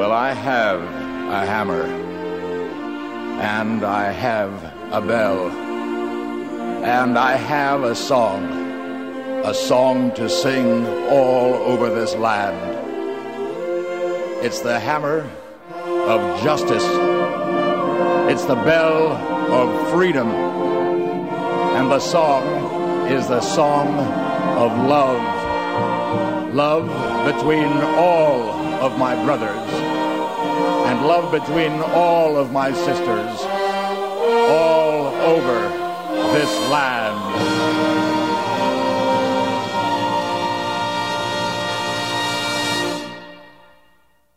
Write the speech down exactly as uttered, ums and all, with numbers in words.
Well, I have a hammer, and I have a bell, and I have a song, a song to sing all over this land. It's the hammer of justice. It's the bell of freedom. And the song is the song of love. Love between all of my brothers, and love between all of my sisters, all over this land.